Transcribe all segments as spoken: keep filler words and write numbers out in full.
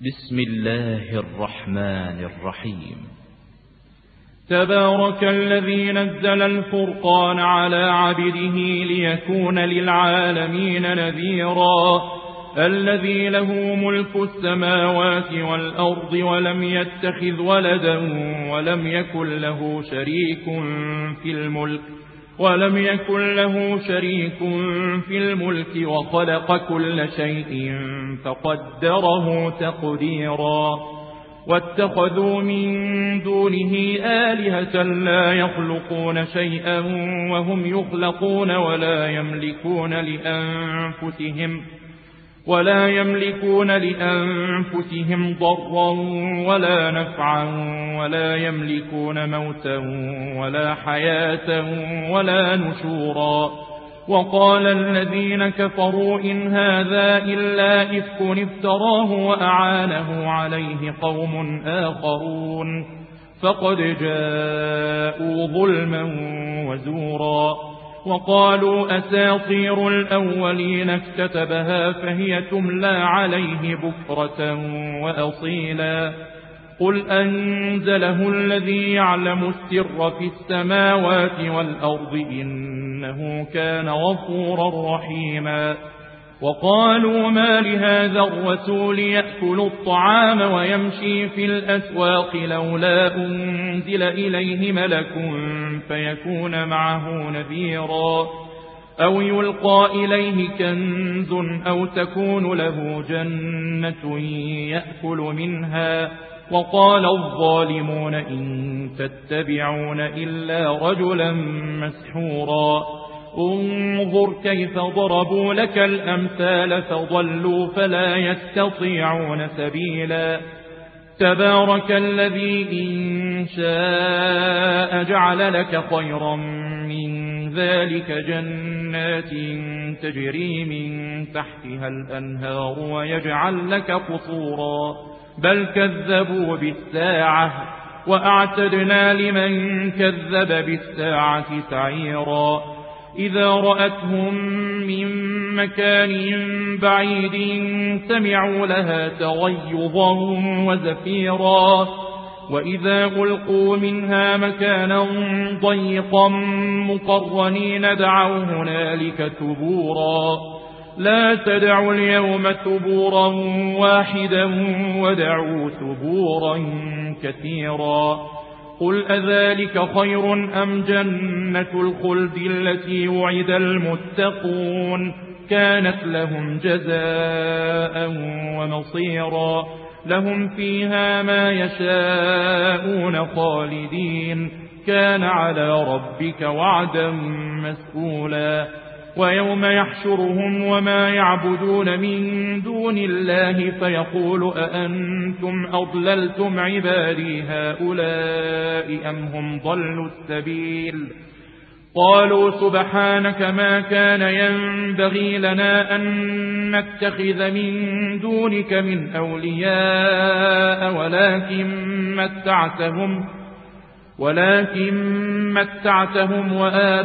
بسم الله الرحمن الرحيم. تبارك الذي نزل الفرقان على عبده ليكون للعالمين نذيرا. الذي له ملك السماوات والأرض ولم يتخذ ولدا ولم يكن له شريك في الملك ولم يكن له شريك في الملك وخلق كل شيء فقدره تقديرا. واتخذوا من دونه آلهة لا يخلقون شيئا وهم يخلقون ولا يملكون لأنفسهم ولا يملكون لأنفسهم ضرا ولا نفعا ولا يملكون موتا ولا حياة ولا نشورا. وقال الذين كفروا إن هذا إلا إفك افتراه وأعانه عليه قوم آخرون فقد جاءوا ظلما وزورا. وقالوا أساطير الأولين اكتتبها فهي تملى عليه بكرة وأصيلا. قل أنزله الذي يعلم السر في السماوات والأرض إنه كان غفورا رحيما. وقالوا ما لهذا الرسول يأكل الطعام ويمشي في الأسواق لولا أنزل إليه ملك فيكون معه نذيرا أو يلقى إليه كنز أو تكون له جنة يأكل منها. وقال الظالمون إن تتبعون إلا رجلا مسحورا. انظر كيف ضربوا لك الأمثال فضلوا فلا يستطيعون سبيلا. تبارك الذي إن شاء جعل لك خيرا من ذلك جنات تجري من تحتها الأنهار ويجعل لك قصورا. بل كذبوا بالساعة وأعتدنا لمن كذب بالساعة سعيرا. إذا رأتهم من مكان بعيد سمعوا لها تغيظا وزفيرا. وإذا ألقوا منها مكانا ضيقا مقرنين دعوا هنالك ثبورا. لا تدعوا اليوم ثبورا واحدا ودعوا ثبورا كثيرا. قل أذلك خير أم جنة الخلد التي وعد المتقون كانت لهم جزاء ومصيرا. لهم فيها ما يشاءون خالدين كان على ربك وعدا مسئولا. ويوم يحشرهم وما يعبدون من دون الله فيقول أأنتم أضللتم عبادي هؤلاء أم هم ضلوا السبيل. قالوا سبحانك ما كان ينبغي لنا أن نتخذ من دونك من أولياء ولكن متعتهم ولكن متعتهم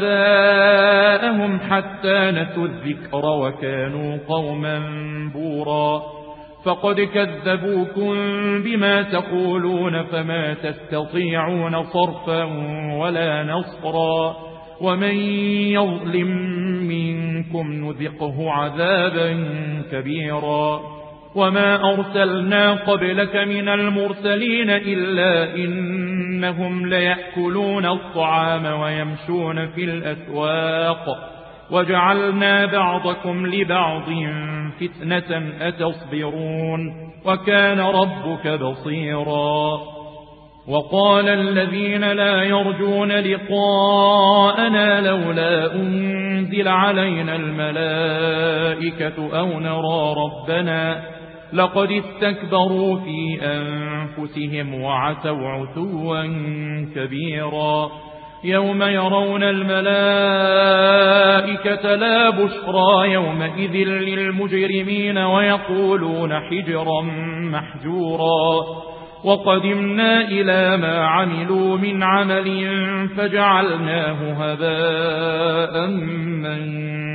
وآباءهم حتى نسوا الذكر وكانوا قوما بورا. فقد كذبوكم بما تقولون فما تستطيعون صرفا ولا نصرا. ومن يظلم منكم نذقه عذابا كبيرا. وما أرسلنا قبلك من المرسلين إلا إنهم ليأكلون الطعام ويمشون في الأسواق وجعلنا بعضكم لبعض فتنة أتصبرون وكان ربك بصيرا. وقال الذين لا يرجون لقاءنا لولا أنزل علينا الملائكة أو نرى ربنا لقد استكبروا في أنفسهم وعتوا عتوا كبيرا. يوم يرون الملائكة لا بشرى يومئذ للمجرمين ويقولون حجرا محجورا. وقدمنا إلى ما عملوا من عمل فجعلناه هباء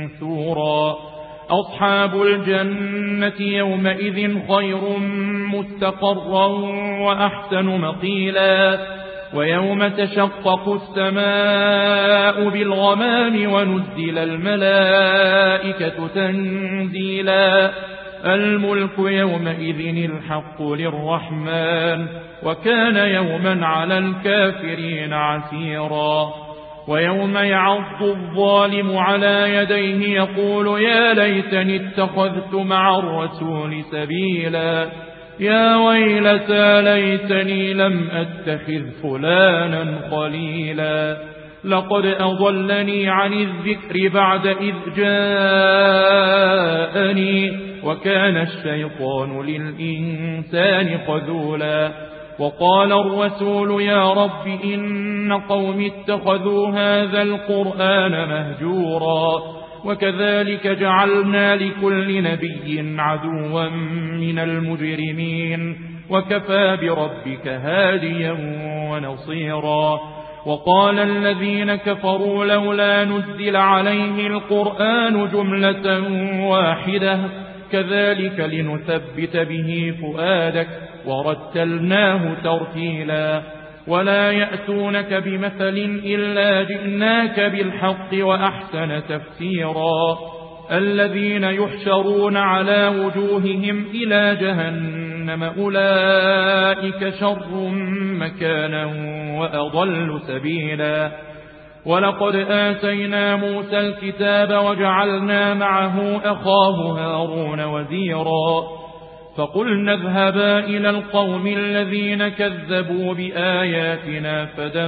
منثورا. أصحاب الجنة يومئذ خير مستقرا وأحسن مقيلا ويوم تشقق السماء بالغمام ونزل الملائكة تنزيلا الملك يومئذ الحق للرحمن وكان يوما على الكافرين عسيرا ويوم يعض الظالم على يديه يقول يا ليتني اتخذت مع الرسول سبيلا يا ويلتى ليتني لم أتخذ فلانا خليلا لقد أضلني عن الذكر بعد إذ جاءني وكان الشيطان للإنسان خذولا وقال الرسول يا رب إن قوم اتخذوا هذا القرآن مهجورا وكذلك جعلنا لكل نبي عدوا من المجرمين وكفى بربك هاديا ونصيرا وقال الذين كفروا لولا نزل عليه القرآن جملة واحدة كذلك لنثبت به فؤادك ورتلناه ترتيلا ولا يأتونك بمثل إلا جئناك بالحق وأحسن تفسيرا الذين يحشرون على وجوههم إلى جهنم أولئك شر مكانا وأضل سبيلا ولقد آتينا موسى الكتاب وجعلنا معه أخاه هارون وزيرا فقلنا اذهبا إلى القوم الذين كذبوا بآياتنا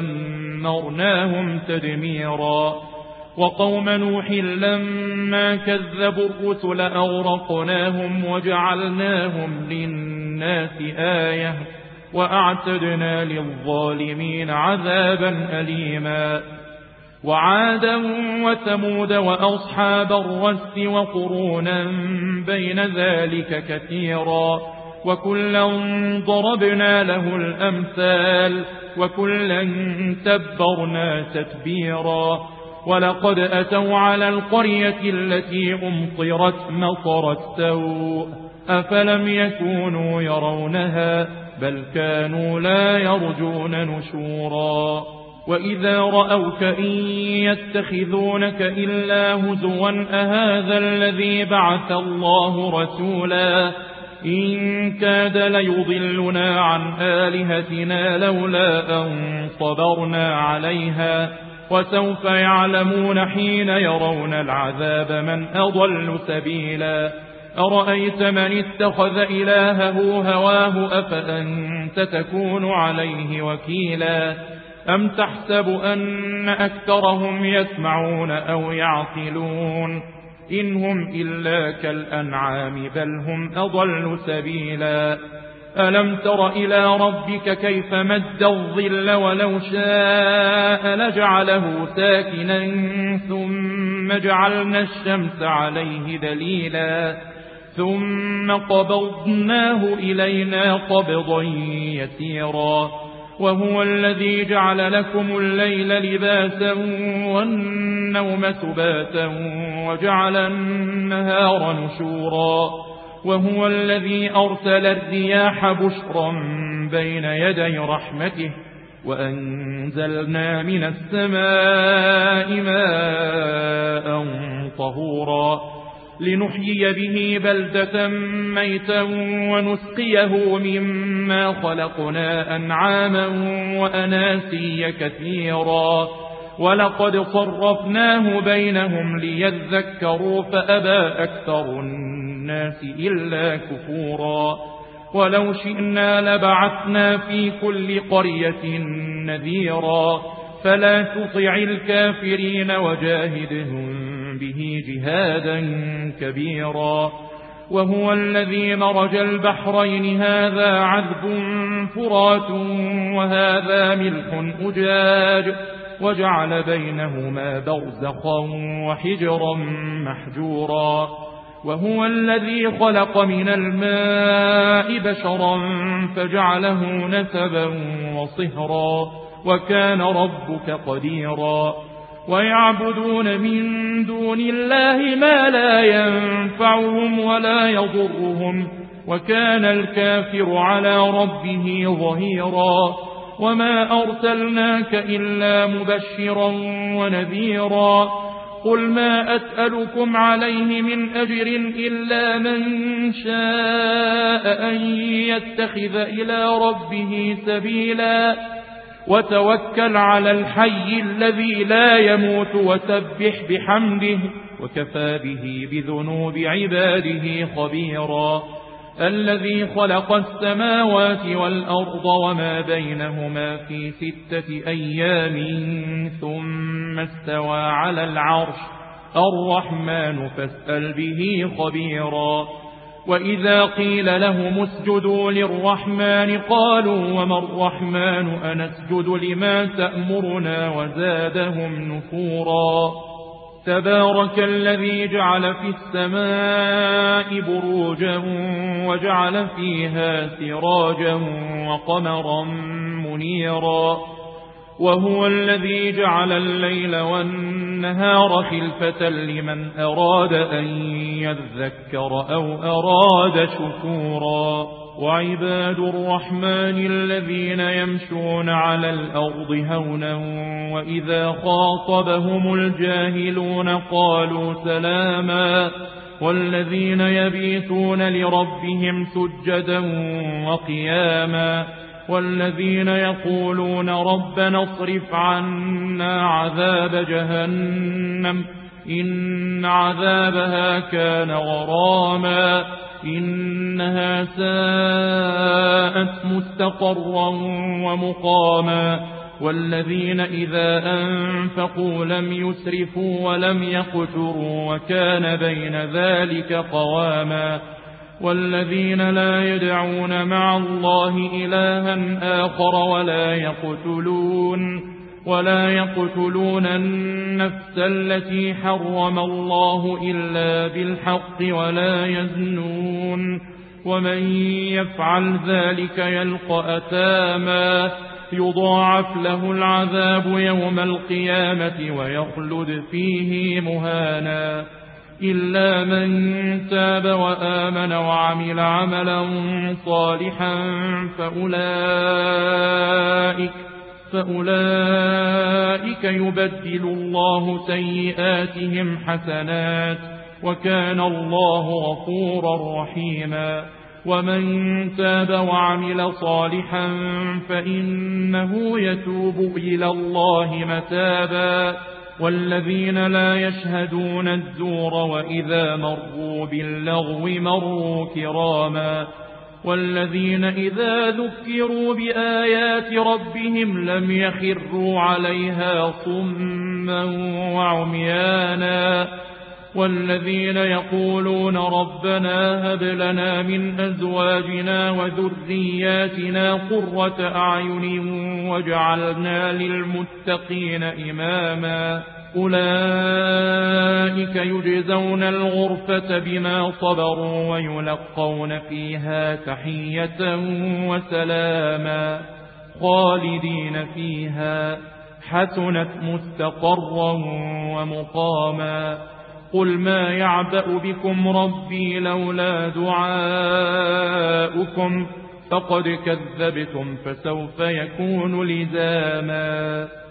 فدمرناهم تدميرا وقوم نوح لما كذبوا الرسل أغرقناهم وجعلناهم للناس آية وأعتدنا للظالمين عذابا أليما وعادا وثمود وأصحاب الرس وقرونا بين ذلك كثيرا وكلا ضربنا له الأمثال وكلا تبرنا تتبيرا ولقد أتوا على القرية التي أمطرت مطر السوء أفلم يكونوا يرونها بل كانوا لا يرجون نشورا وإذا رأوك إن يتخذونك إلا هزوا أهذا الذي بعث الله رسولا إن كاد ليضلنا عن آلهتنا لولا أن صبرنا عليها وسوف يعلمون حين يرون العذاب من أضل سبيلا أرأيت من اتخذ إلهه هواه أفأنت تكون عليه وكيلا أم تحسب أن أكثرهم يسمعون أو يعقلون إن هم إلا كالأنعام بل هم أضل سبيلا ألم تر إلى ربك كيف مد الظل ولو شاء لجعله ساكنا ثم جعلنا الشمس عليه دليلا ثم قبضناه إلينا قبضا يسيرا وهو الذي جعل لكم الليل لباسا والنوم سباتا وجعل النهار نشورا وهو الذي أرسل الرياح بشرا بين يدي رحمته وأنزلنا من السماء ماء طهورا لنحيي به بلدة ميتا ونسقيه مما خلقنا أنعاما وأناسيا كثيرا ولقد صرفناه بينهم ليذكروا فأبى أكثر الناس إلا كفورا ولو شئنا لبعثنا في كل قرية نذيرا فلا تطع الكافرين وجاهدهم به جهادا كبيرا وهو الذي مرج البحرين هذا عذب فرات وهذا ملح أجاج وجعل بينهما برزخا وحجرا محجورا وهو الذي خلق من الماء بشرا فجعله نسبا وصهرا وكان ربك قديرا ويعبدون من دون الله ما لا ينفعهم ولا يضرهم وكان الكافر على ربه ظهيرا. وما أرسلناك إلا مبشرا ونذيرا. قل ما أسألكم عليه من أجر إلا من شاء أن يتخذ إلى ربه سبيلا. وتوكل على الحي الذي لا يموت وسبح بحمده وكفى به بذنوب عباده خبيرا. الذي خلق السماوات والأرض وما بينهما في ستة أيام ثم استوى على العرش الرحمن فاسأل به خبيرا. وإذا قيل لهم اسجدوا للرحمن قالوا وما الرحمن أنسجد لما تأمرنا وزادهم نفورا. تبارك الذي جعل في السماء بروجا وجعل فيها سراجا وقمرا منيرا. وهو الذي جعل الليل والنهار خلفة لمن أراد أن يذكر أو أراد شكورا. وعباد الرحمن الذين يمشون على الأرض هونا وإذا خاطبهم الجاهلون قالوا سلاما. والذين يبيتون لربهم سجدا وقياما. والذين يقولون ربنا اصرف عنا عذاب جهنم إن عذابها كان غراما إنها ساءت مستقرا ومقاما. والذين إذا أنفقوا لم يسرفوا ولم يقتروا وكان بين ذلك قواما. والذين لا يدعون مع الله إلها آخر ولا يقتلون ولا يقتلون النفس التي حرم الله إلا بالحق ولا يزنون. ومن يفعل ذلك يلقى أثاما يضاعف له العذاب يوم القيامة ويخلد فيه مهانا. إلا من تاب وآمن وعمل عملا صالحا فأولئك فأولئك يبدل الله سيئاتهم حسنات وكان الله غفورا رحيما. ومن تاب وعمل صالحا فإنه يتوب إلى الله متابا. والذين لا يشهدون الزور وإذا مروا باللغو مروا كراما. والذين إذا ذكروا بآيات ربهم لم يخروا عليها صما وعميانا. والذين يقولون ربنا هب لنا من أزواجنا وذرياتنا قرة أعين واجعلنا للمتقين إماما. أولئك يجزون الغرفة بما صبروا ويلقون فيها تحية وسلاما خالدين فيها حسنت مستقرا ومقاما. قل ما يعبأ بكم ربي لولا دعاؤكم فقد كذبتم فسوف يكون لزاما.